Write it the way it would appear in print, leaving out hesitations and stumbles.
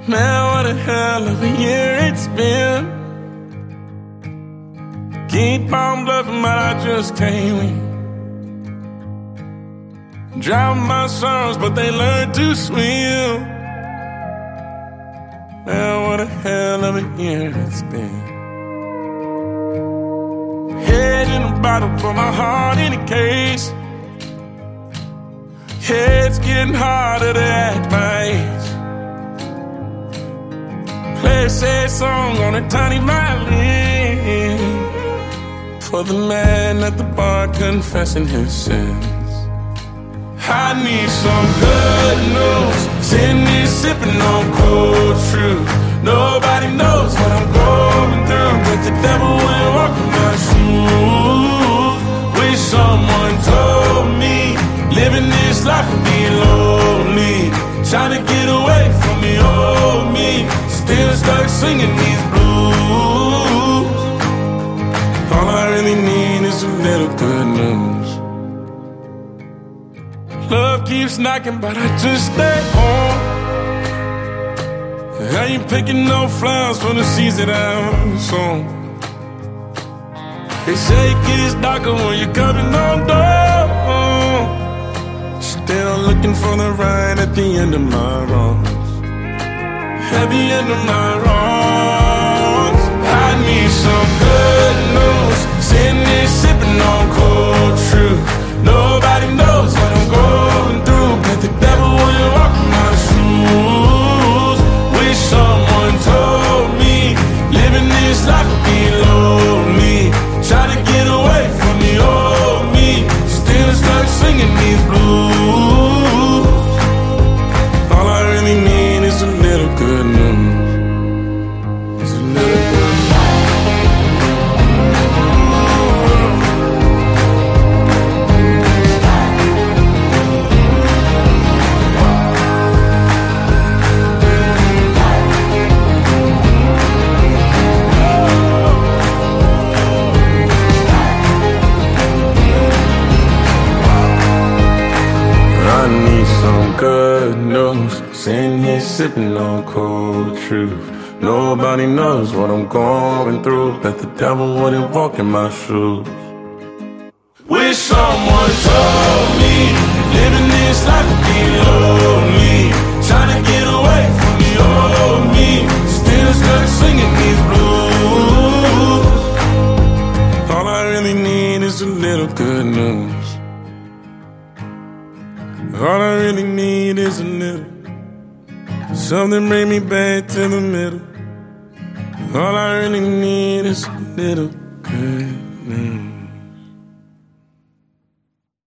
Man, what a hell of a year it's been. Keep on bluffing, but I just can't win. Drown my sorrows, but they learn to swim. Man, what a hell of a year it's been. Head in a bottle, put my heart in a case. It's getting harder to act my age. Play a sad song on a tiny violin for the man at the bar confessing his sins. I need some good news. Sitting here sipping on cold truth. Nobody knows what I'm going through, but the devil will walk in my shoes. Wish someone told me living this life would be lonely. Trying to get away from the old me. Still stuck singing these blues. All I really need is a little good news. Love keeps knocking, but I just stay home. I ain't picking no flowers for the seeds that I'm sown. They say it gets darker when you're coming on door. Still looking for the right at the end of my wrongs. At the end of my wrongs, I need some good news. Sitting there sipping on cold truth. Nobody knows what I'm going through, but the devil will walk in my shoes. Wish someone told me living this life would be lonely. Try to get away from the old me. Still stuck singing these blues. All I really need is a little good news. It's a little good news. I need some good news. Sitting here sipping on cold truth. Nobody knows what I'm going through, but the devil wouldn't walk in my shoes. Wish someone told me living this life would be lonely. Trying to get away from the old me. Still stuck singing these blues. All I really need is a little good news. All I really need is a little. Something bring me back to the middle. All I really need is a little good news.